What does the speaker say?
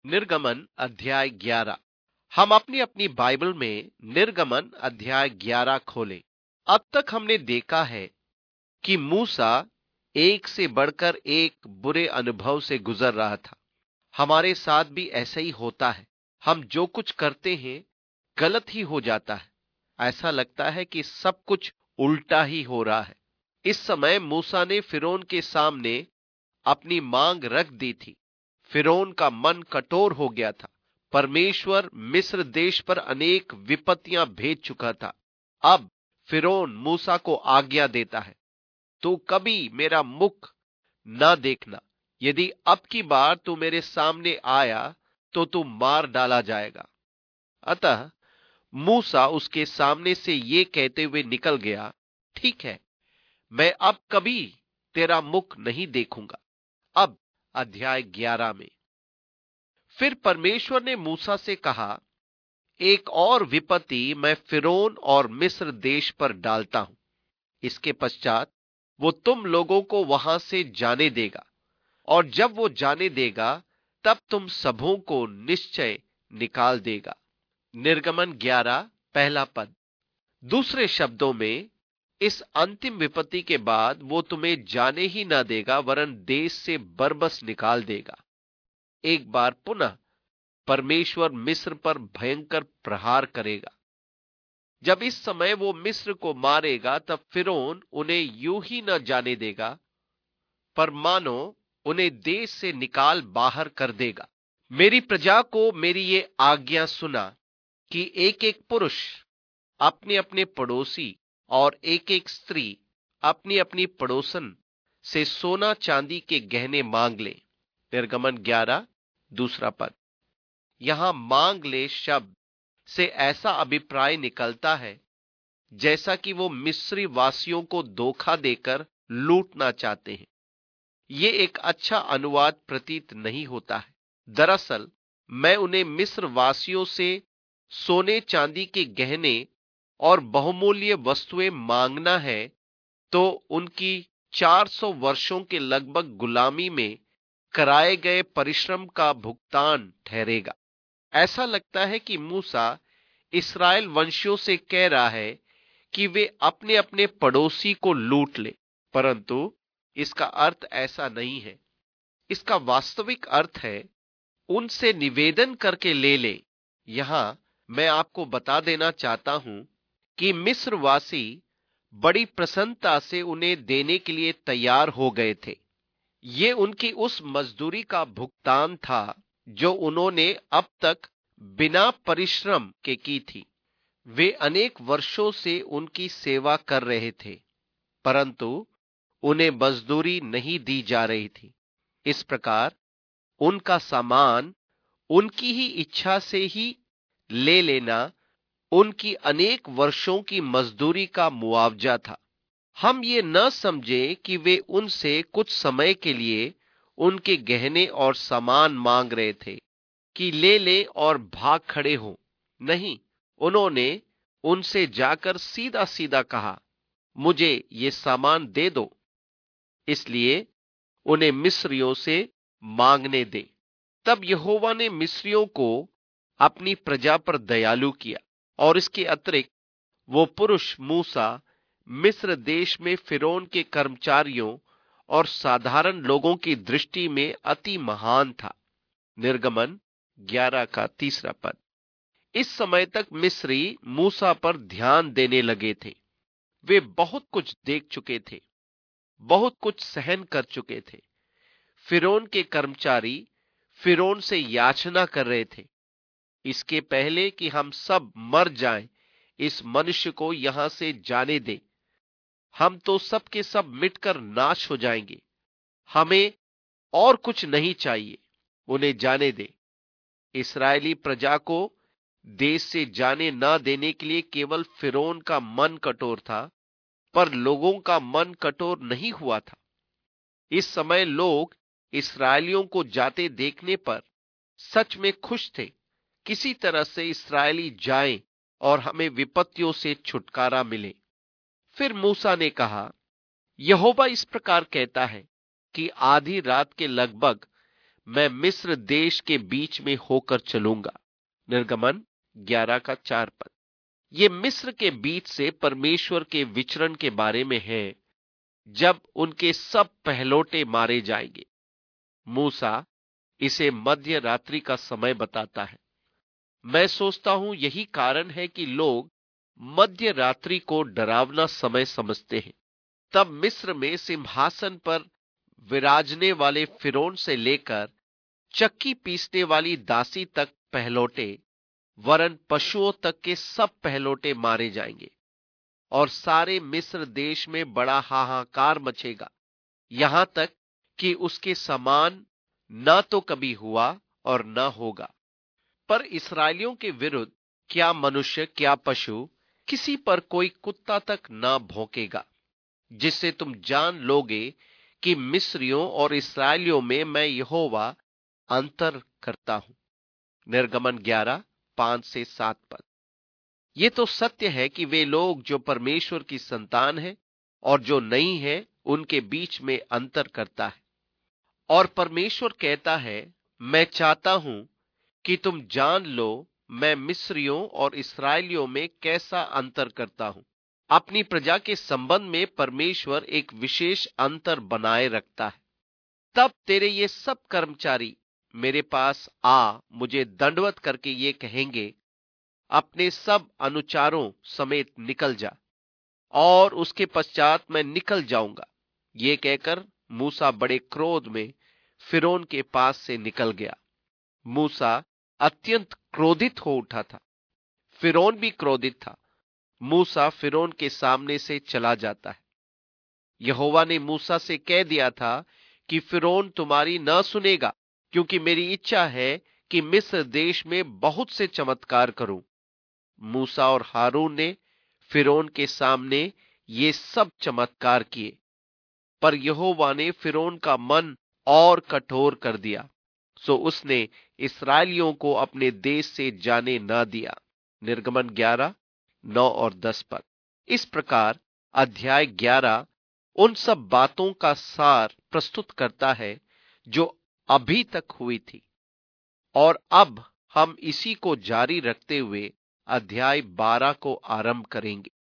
निर्गमन अध्याय 11। हम अपनी अपनी बाइबल में निर्गमन अध्याय 11 खोलें। अब तक हमने देखा है कि मूसा एक से बढ़कर एक बुरे अनुभव से गुजर रहा था। हमारे साथ भी ऐसा ही होता है। हम जो कुछ करते हैं गलत ही हो जाता है। ऐसा लगता है कि सब कुछ उल्टा ही हो रहा है। इस समय मूसा ने फिरौन के सामने अपनी मांग रख दी थी। फिरौन का मन कठोर हो गया था। परमेश्वर मिस्र देश पर अनेक विपत्तियां भेज चुका था। अब फिरौन मूसा को आज्ञा देता है, तू कभी मेरा मुख न देखना। यदि अब की बार तू मेरे सामने आया तो तू मार डाला जाएगा। अतः मूसा उसके सामने से ये कहते हुए निकल गया, ठीक है, मैं अब कभी तेरा मुख नहीं देखूंगा। अब अध्याय 11 में फिर परमेश्वर ने मूसा से कहा, एक और विपत्ति मैं फिरौन और मिस्र देश पर डालता हूं। इसके पश्चात वो तुम लोगों को वहां से जाने देगा, और जब वो जाने देगा तब तुम सबों को निश्चय निकाल देगा। निर्गमन 11 पहला पद। दूसरे शब्दों में, इस अंतिम विपत्ति के बाद वो तुम्हें जाने ही ना देगा, वरन देश से बरबस निकाल देगा। एक बार पुनः परमेश्वर मिस्र पर भयंकर प्रहार करेगा। जब इस समय वो मिस्र को मारेगा तब फिरौन उन्हें यूं ही न जाने देगा, पर मानो उन्हें देश से निकाल बाहर कर देगा। मेरी प्रजा को मेरी ये आज्ञा सुना कि एक एक पुरुष अपने अपने पड़ोसी और एक एक स्त्री अपनी अपनी पड़ोसन से सोना चांदी के गहने मांग ले। निर्गमन 11 दूसरा पद। यहां मांग ले शब्द से ऐसा अभिप्राय निकलता है जैसा कि वो मिस्री वासियों को धोखा देकर लूटना चाहते हैं। ये एक अच्छा अनुवाद प्रतीत नहीं होता है। दरअसल मैं उन्हें मिस्र वासियों से सोने चांदी के गहने और बहुमूल्य वस्तुएं मांगना है तो उनकी 400 वर्षों के लगभग गुलामी में कराए गए परिश्रम का भुगतान ठहरेगा। ऐसा लगता है कि मूसा इस्राएल वंशियों से कह रहा है कि वे अपने अपने पड़ोसी को लूट ले, परंतु इसका अर्थ ऐसा नहीं है। इसका वास्तविक अर्थ है उनसे निवेदन करके ले ले। यहां मैं आपको बता देना चाहता हूं कि मिस्रवासी बड़ी प्रसन्नता से उन्हें देने के लिए तैयार हो गए थे। ये उनकी उस मजदूरी का भुगतान था जो उन्होंने अब तक बिना परिश्रम के की थी। वे अनेक वर्षों से उनकी सेवा कर रहे थे, परंतु उन्हें मजदूरी नहीं दी जा रही थी। इस प्रकार उनका सामान उनकी ही इच्छा से ही ले लेना उनकी अनेक वर्षों की मजदूरी का मुआवजा था। हम ये न समझे कि वे उनसे कुछ समय के लिए उनके गहने और सामान मांग रहे थे कि ले ले और भाग खड़े हो। नहीं, उन्होंने उनसे जाकर सीधा सीधा कहा, मुझे ये सामान दे दो। इसलिए उन्हें मिस्रियों से मांगने दे। तब यहोवा ने मिस्रियों को अपनी प्रजा पर दयालु किया, और इसके अतिरिक्त वो पुरुष मूसा मिस्र देश में फिरौन के कर्मचारियों और साधारण लोगों की दृष्टि में अति महान था। निर्गमन 11 का तीसरा पद। इस समय तक मिस्री मूसा पर ध्यान देने लगे थे। वे बहुत कुछ देख चुके थे, बहुत कुछ सहन कर चुके थे। फिरौन के कर्मचारी फिरौन से याचना कर रहे थे, इसके पहले कि हम सब मर जाएं, इस मनुष्य को यहां से जाने दे। हम तो सब के सब मिटकर नाश हो जाएंगे। हमें और कुछ नहीं चाहिए, उन्हें जाने दे। इस्राएली प्रजा को देश से जाने न देने के लिए केवल फिरौन का मन कठोर था, पर लोगों का मन कठोर नहीं हुआ था। इस समय लोग इस्राएलियों को जाते देखने पर सच में खुश थे। किसी तरह से इस्राएली जाएं और हमें विपत्तियों से छुटकारा मिले। फिर मूसा ने कहा, यहोवा इस प्रकार कहता है कि आधी रात के लगभग मैं मिस्र देश के बीच में होकर चलूंगा। निर्गमन 11 का 4 पद। ये मिस्र के बीच से परमेश्वर के विचरण के बारे में है, जब उनके सब पहलौठे मारे जाएंगे। मूसा इसे मध्य रात्रि का समय बताता है। मैं सोचता हूं यही कारण है कि लोग मध्य रात्रि को डरावना समय समझते हैं। तब मिस्र में सिंहासन पर विराजने वाले फिरौन से लेकर चक्की पीसने वाली दासी तक पहलौठे, वरन पशुओं तक के सब पहलौठे मारे जाएंगे और सारे मिस्र देश में बड़ा हाहाकार मचेगा, यहां तक कि उसके समान न तो कभी हुआ और न होगा। पर इस्राएलियों के विरुद्ध क्या मनुष्य क्या पशु, किसी पर कोई कुत्ता तक न भौंकेगा, जिससे तुम जान लोगे कि मिस्रियों और इस्राएलियों में मैं यहोवा अंतर करता हूं। निर्गमन 11 5 से 7 पद। ये तो सत्य है कि वे लोग जो परमेश्वर की संतान है और जो नहीं है, उनके बीच में अंतर करता है। और परमेश्वर कहता है, मैं चाहता हूं कि तुम जान लो मैं मिस्रियों और इस्राएलियों में कैसा अंतर करता हूं। अपनी प्रजा के संबंध में परमेश्वर एक विशेष अंतर बनाए रखता है। तब तेरे ये सब कर्मचारी मेरे पास आ मुझे दंडवत करके ये कहेंगे, अपने सब अनुचारों समेत निकल जा, और उसके पश्चात मैं निकल जाऊंगा। ये कहकर मूसा बड़े क्रोध में फिरौन के पास से निकल गया। मूसा अत्यंत क्रोधित हो उठा था। फिरौन भी क्रोधित था। मूसा फिरौन के सामने से चला जाता है। यहोवा ने मूसा से कह दिया था कि फिरौन तुम्हारी न सुनेगा, क्योंकि मेरी इच्छा है कि मिस्र देश में बहुत से चमत्कार करूं। मूसा और हारून ने फिरौन के सामने ये सब चमत्कार किए, पर यहोवा ने फिरौन का मन और कठोर कर दिया, सो उसने इस्राएलियों को अपने देश से जाने न दिया। निर्गमन 11 9 और 10 पद। इस प्रकार अध्याय 11 उन सब बातों का सार प्रस्तुत करता है जो अभी तक हुई थी, और अब हम इसी को जारी रखते हुए अध्याय 12 को आरंभ करेंगे।